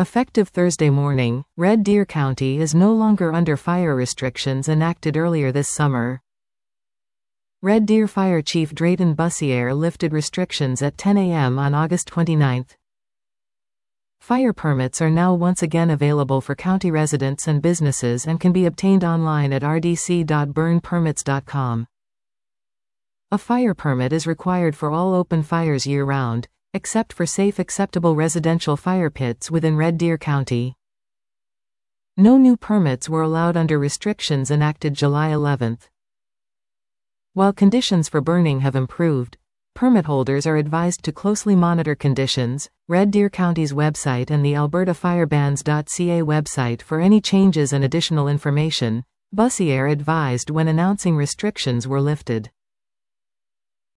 Effective Thursday morning, Red Deer County is no longer under fire restrictions enacted earlier this summer. Red Deer Fire Chief Drayton Bussiere lifted restrictions at 10 a.m. on August 29. Fire permits are now once again available for county residents and businesses and can be obtained online at rdc.burnpermits.com. A fire permit is required for all open fires year-round, except for safe acceptable residential fire pits within Red Deer County. No new permits were allowed under restrictions enacted July 11. While conditions for burning have improved, permit holders are advised to closely monitor conditions. Red Deer County's website and the albertafirebans.ca website for any changes and additional information, Bussiere advised when announcing restrictions were lifted.